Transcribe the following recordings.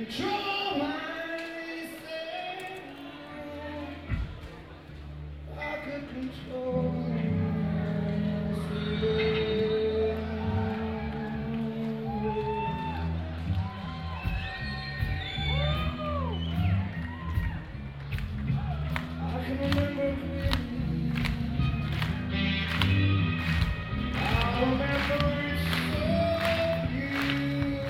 control myself. I could control I can remember clearly. I remember it so you.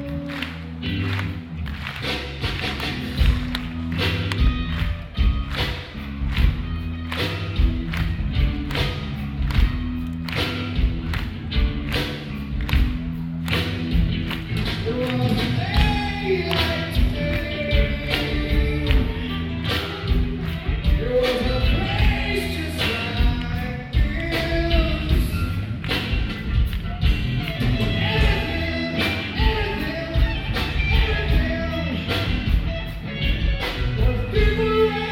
It was a day like today. There was a place just like this. Everything was different.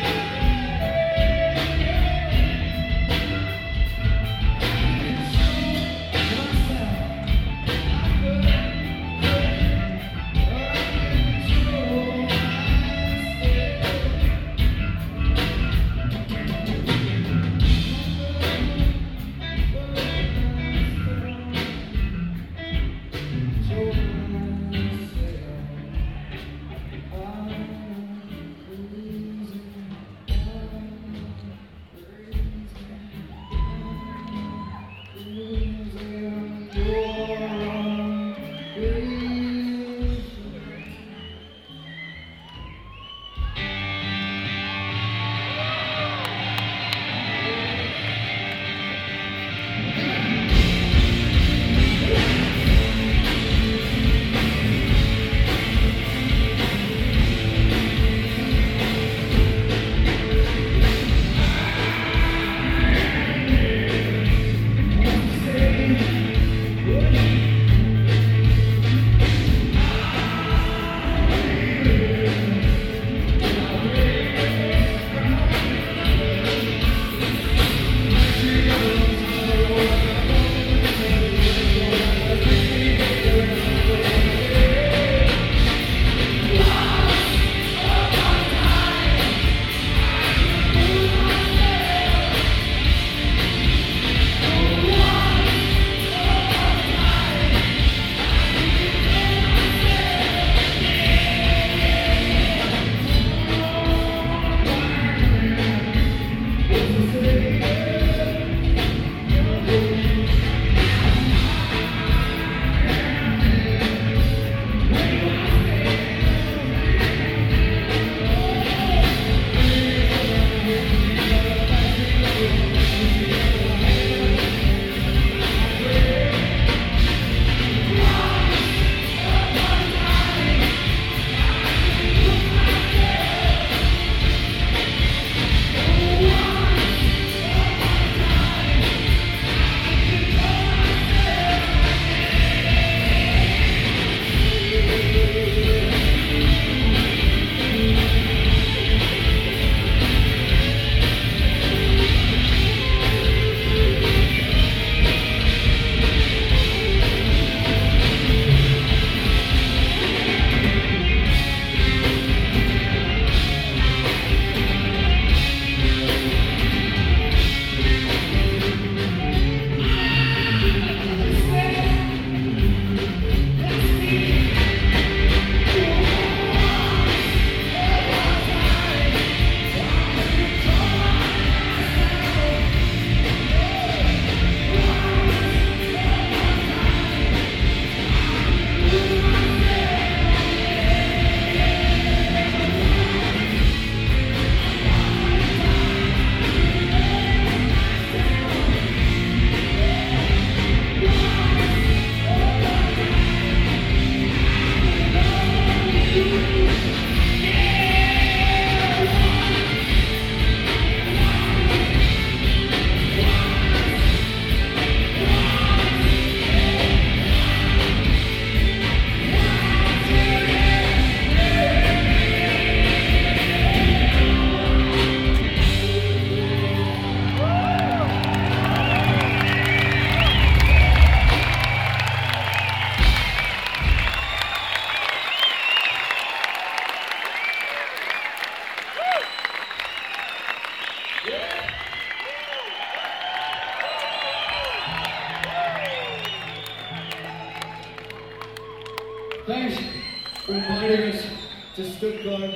Thanks for inviting us to Stuttgart.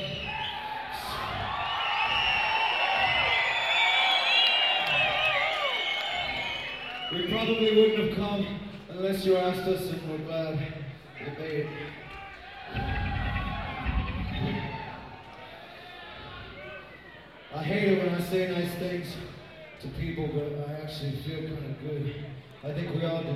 We probably wouldn't have come unless you asked us, and we're glad we made it. I hate it when I say nice things to people, but I actually feel kind of good. I think we all do.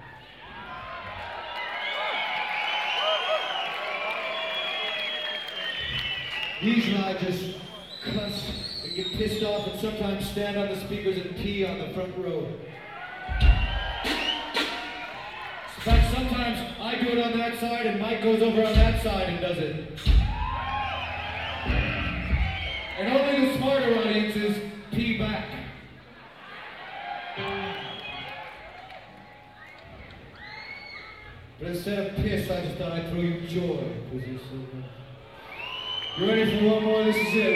Usually I just cuss and get pissed off and sometimes stand on the speakers and pee on the front row. In fact, sometimes I do it on that side and Mike goes over on that side and does it. And only the smarter audiences pee back. But instead of piss, I just thought I'd throw you joy, because you're so good. You ready for one more? This is it.